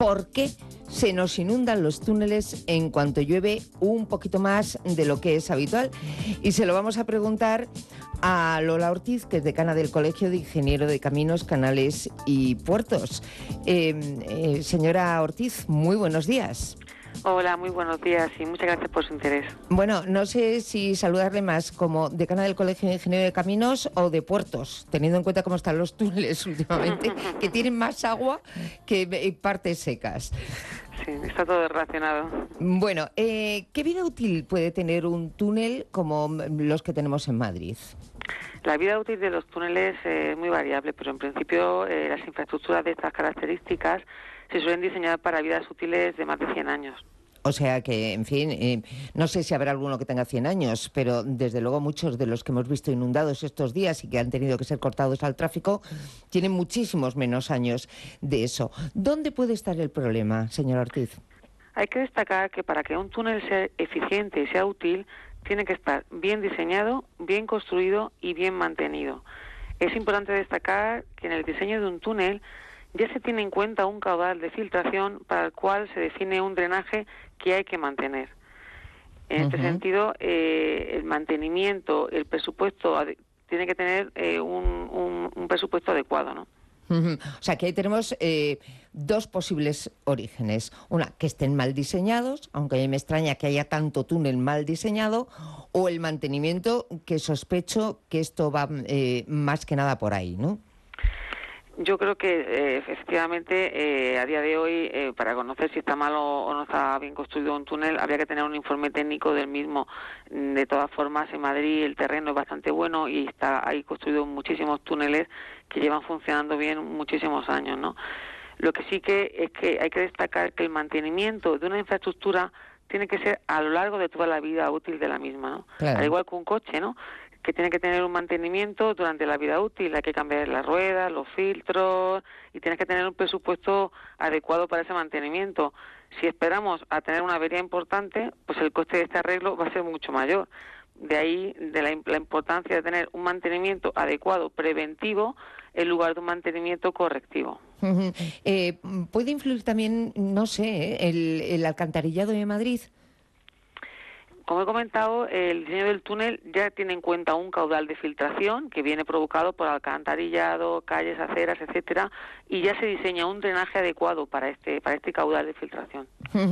por qué se nos inundan los túneles en cuanto llueve un poquito más de lo que es habitual. Y se lo vamos a preguntar a Lola Ortiz, que es decana del Colegio de Ingeniero de Caminos, Canales y Puertos. Señora Ortiz, muy buenos días. Hola, muy buenos días y muchas gracias por su interés. Bueno, no sé si saludarle más como decana del Colegio de Ingeniero de Caminos o de Puertos, teniendo en cuenta cómo están los túneles últimamente, que tienen más agua que partes secas. Sí, está todo relacionado. Bueno, ¿qué vida útil puede tener un túnel como los que tenemos en Madrid? La vida útil de los túneles es muy variable, pero en principio las infraestructuras de estas características se suelen diseñar para vidas útiles de más de 100 años. O sea que, en fin, no sé si habrá alguno que tenga 100 años, pero desde luego muchos de los que hemos visto inundados estos días y que han tenido que ser cortados al tráfico tienen muchísimos menos años de eso. ¿Dónde puede estar el problema, señora Ortiz? Hay que destacar que para que un túnel sea eficiente y sea útil, tiene que estar bien diseñado, bien construido y bien mantenido. Es importante destacar que en el diseño de un túnel ya se tiene en cuenta un caudal de filtración para el cual se define un drenaje que hay que mantener. En este sentido, el mantenimiento, el presupuesto, tiene que tener un presupuesto adecuado, ¿no? O sea, que ahí tenemos dos posibles orígenes. Una, que estén mal diseñados, aunque a mí me extraña que haya tanto túnel mal diseñado, o el mantenimiento, que sospecho que esto va más que nada por ahí, ¿no? Yo creo que efectivamente a día de hoy para conocer si está mal o no está bien construido un túnel habría que tener un informe técnico del mismo. De todas formas, en Madrid el terreno es bastante bueno y hay construidos muchísimos túneles que llevan funcionando bien muchísimos años, ¿no? Lo que sí que es que hay que destacar que el mantenimiento de una infraestructura tiene que ser a lo largo de toda la vida útil de la misma, ¿no? Claro. Al igual que un coche, ¿no?, que tiene que tener un mantenimiento durante la vida útil, hay que cambiar las ruedas, los filtros y tienes que tener un presupuesto adecuado para ese mantenimiento. Si esperamos a tener una avería importante, pues el coste de este arreglo va a ser mucho mayor. De ahí de la importancia de tener un mantenimiento adecuado, preventivo, en lugar de un mantenimiento correctivo. ¿Puede influir también, no sé, el alcantarillado de Madrid? Como he comentado, el diseño del túnel ya tiene en cuenta un caudal de filtración que viene provocado por alcantarillado, calles, aceras, etcétera, y ya se diseña un drenaje adecuado para este caudal de filtración.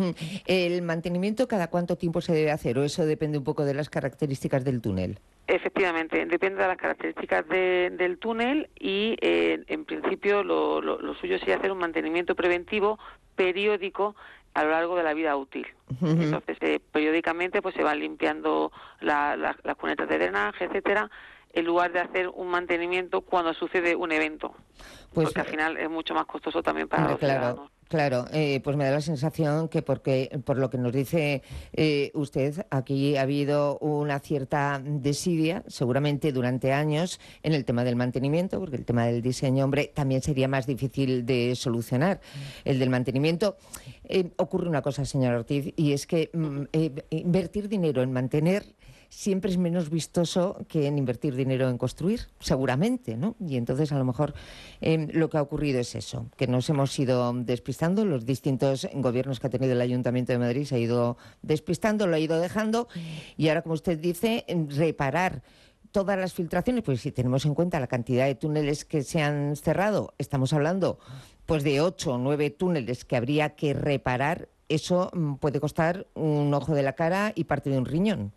¿El mantenimiento cada cuánto tiempo se debe hacer o eso depende un poco de las características del túnel? Efectivamente, depende de las características del túnel y en principio lo suyo sería hacer un mantenimiento preventivo periódico a lo largo de la vida útil. Entonces, periódicamente pues se van limpiando las cunetas de drenaje, etcétera, en lugar de hacer un mantenimiento cuando sucede un evento. Pues, porque al final es mucho más costoso también para los ciudadanos. Claro, pues me da la sensación que por lo que nos dice usted, aquí ha habido una cierta desidia, seguramente durante años, en el tema del mantenimiento, porque el tema del diseño, hombre, también sería más difícil de solucionar. El del mantenimiento, ocurre una cosa, señora Ortiz, y es que invertir dinero en mantener siempre es menos vistoso que en invertir dinero en construir, seguramente, ¿no? Y entonces a lo mejor lo que ha ocurrido es eso, que nos hemos ido despistando, los distintos gobiernos que ha tenido el Ayuntamiento de Madrid se ha ido despistando, lo ha ido dejando, y ahora, como usted dice, reparar todas las filtraciones, pues si tenemos en cuenta la cantidad de túneles que se han cerrado, estamos hablando pues de 8 o 9 túneles que habría que reparar, eso puede costar un ojo de la cara y parte de un riñón.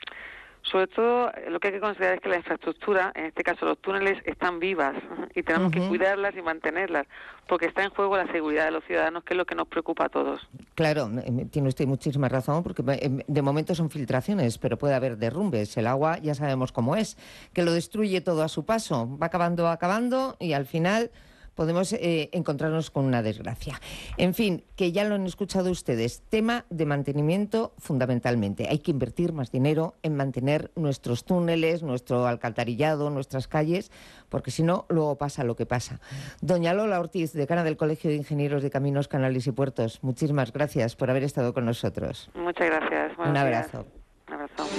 Sobre todo, lo que hay que considerar es que la infraestructura, en este caso los túneles, están vivas y tenemos que cuidarlas y mantenerlas, porque está en juego la seguridad de los ciudadanos, que es lo que nos preocupa a todos. Claro, tiene usted muchísima razón, porque de momento son filtraciones, pero puede haber derrumbes. El agua ya sabemos cómo es, que lo destruye todo a su paso, va acabando y al final podemos encontrarnos con una desgracia. En fin, que ya lo han escuchado ustedes, tema de mantenimiento fundamentalmente. Hay que invertir más dinero en mantener nuestros túneles, nuestro alcantarillado, nuestras calles, porque si no, luego pasa lo que pasa. Doña Lola Ortiz, decana del Colegio de Ingenieros de Caminos, Canales y Puertos, muchísimas gracias por haber estado con nosotros. Muchas gracias. Un abrazo. Un abrazo.